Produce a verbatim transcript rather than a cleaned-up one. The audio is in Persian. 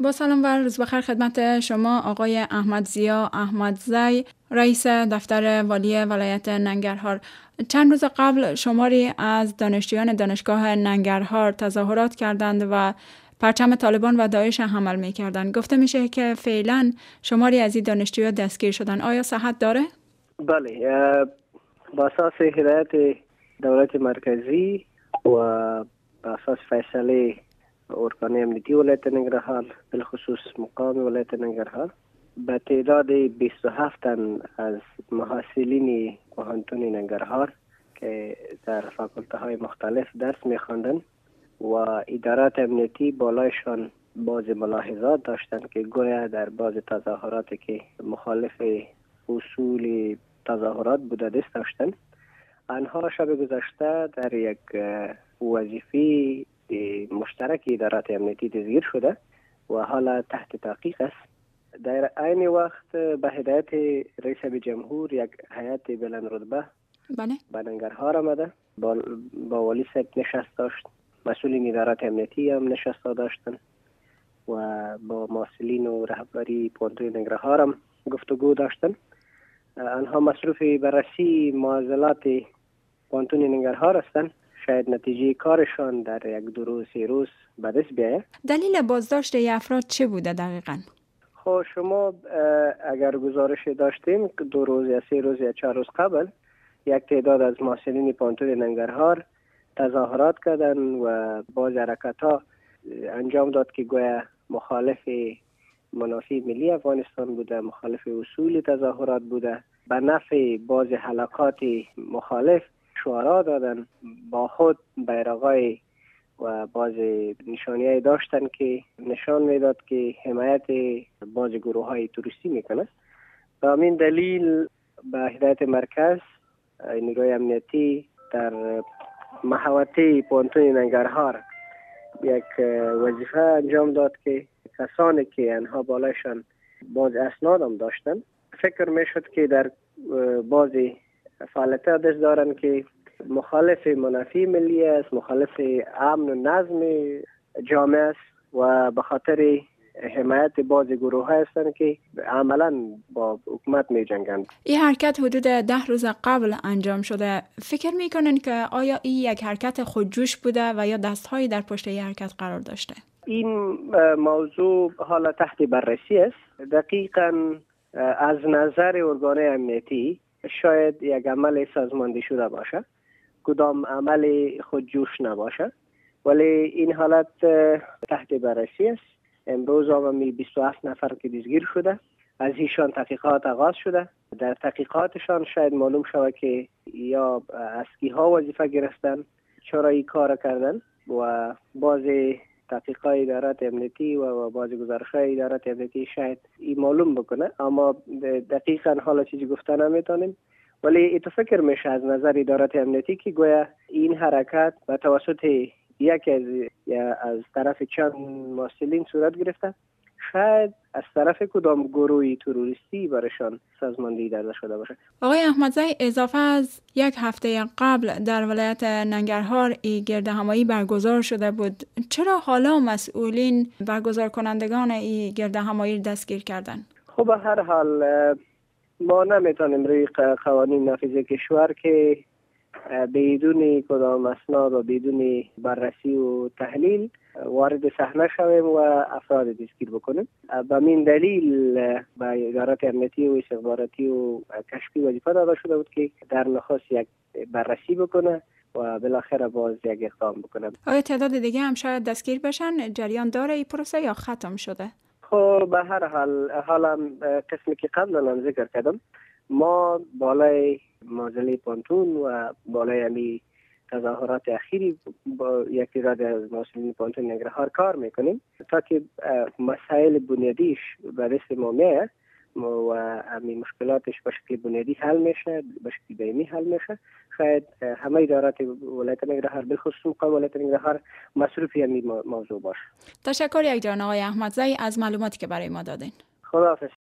با سلام و روز بخیر خدمت شما آقای احمدضیا احمدزی، رئیس دفتر والی ولایت ننگرهار. چند روز قبل شماری از دانشجویان دانشگاه ننگرهار تظاهرات کردند و پرچم طالبان و داعش حمل می کردند. گفته میشه که فعلا شماری از این دانشجویان دستگیر شدن. آیا صحت داره؟ بله، با اساس هدایت دولت مرکزی و با اساس فیصله ارکان امنیتی ولایت ننگرهار، بالخصوص مقام ولایت ننگرهار، به تعداد بیست و هفت تن از محصلین پوهنتون ننگرهار که در فاکولته های مختلف درس می‌خواندند و ادارات امنیتی بالایشان بعض ملاحظات داشتند که گویا در بعض تظاهراتی که مخالف اصول تظاهرات بوده دست داشتند، آنها شب گذشته در یک وظیفه مشترک ادارات امنیتی دستگیر شده و حالا تحت تحقیق است. در عین وقت به هدایت رئیس جمهور یک هیئت بلند رتبه بله به ننگرهار آمده، با, با والی صاحب نشست داشت، مسئولین ادارات امنیتی هم نشست داشتن و با مسئولین و رهبری پوهنتون ننگرهار هم گفتگو داشتن. آنها مصروف بررسی معضلات پوهنتون ننگرهار هستند. شاید نتیجه کارشان در یک دو روز سه روز به دست بیاید. دلیل بازداشت ای افراد چه بوده دقیقاً؟ خب شما اگر گزارش داشتیم دو روز یا سه روز یا چهار روز قبل یک تعداد از مسئولین پوهنتون ننگرهار تظاهرات کردند و باز حرکت‌ها انجام داد که گویا مخالف منافع ملی افغانستان بوده، مخالف اصول تظاهرات بوده. به نفع باز حلقات مخالف شعارا دادن، با خود بیرقای و باز نشانی‌های داشتن که نشان میداد که حمایت باز گروه های توریستی میکنه. به همین دلیل به هدایت مرکز نیروی امنیتی در محوطه پوهنتون ننگرهار یک وظیفه انجام داد که کسانی که انها بالایشان باز اسناد هم داشتن، فکر میشد که در باز فعالیت دست دارن که مخالف منافع ملی است، مخالف امن و نظم جامعه است و به خاطر حمایت بعض گروه ها هستند که عملا با حکومت می جنگند. این حرکت حدود ده روز قبل انجام شده. فکر میکنن که آیا این یک حرکت خودجوش بوده و یا دستهایی در پشت این حرکت قرار داشته؟ این موضوع حالا تحت بررسی است. دقیقاً از نظر ارگان امنیتی شاید یک عمل سازماندهی شده باشه، کدام عمل خودجوش نباشه، ولی این حالت تحت بررسی است. امروز آمامی بیست و هفت نفر که دستگیر شده، از ایشان تحقیقات آغاز شده. در تحقیقاتشان شاید معلوم شود که یا اسکی ها وظیفه گرفتن، چرا این کار کردن و بعضی تحقیقات ادارات امنیتی و بعضی گزارش‌های ادارات امنیتی شاید این معلوم بکنه، اما دقیقاً حالا چیزی گفتن نمیتونیم. ولی اتو فکر میشه از نظر ادارات امنیتی که گویا این حرکت به توسط یک از یا از طرف چند مسئولین صورت گرفته، شاید از طرف کدام گروهی تروریستی برشان سازماندهی داده شده باشه. آقای احمدزی، اضافه از یک هفته قبل در ولایت ننگرهار ای گردهمایی برگزار شده بود، چرا حالا مسئولین برگزار کنندگان ای گردهمایی دستگیر کردند؟ خب به هر حال ما نمیتونیم روی قوانین نافذ کشور که بدون کدام اسناد و بدون بررسی و تحلیل وارد صحنه شویم و افراد دستگیر بکنیم. به این دلیل به ادارات امنیتی و استخباراتی و کشفی وظیفه داده شده بود که در نخست یک بررسی بکنه و بالاخره باز یک اقدام بکنه. آیا تعداد دیگه هم شاید دستگیر بشن؟ جریان داره این پروسه یا ختم شده؟ خب به هر حال حالا قسمی که قبلا هم ذکر کردم، ما بالای معضله پوهنتون و بالای امی تظاهرات اخیری با یک تعداد از مسئولین پوهنتون ننگرهار کار میکنیم تا که مسائل بنیادیش به دست ما میاد و امی مشکلاتش به شکل بنیادی حل میشه، به شکل دائمی حل میشه. شاید همه ادارات ولایت ننگرهار بالخصوص مقام ولایت ننگرهار مصروف همین موضوع باشه. تشکر یک جان آقای احمدزی از معلوماتی که برای ما دادین. خداحافظ.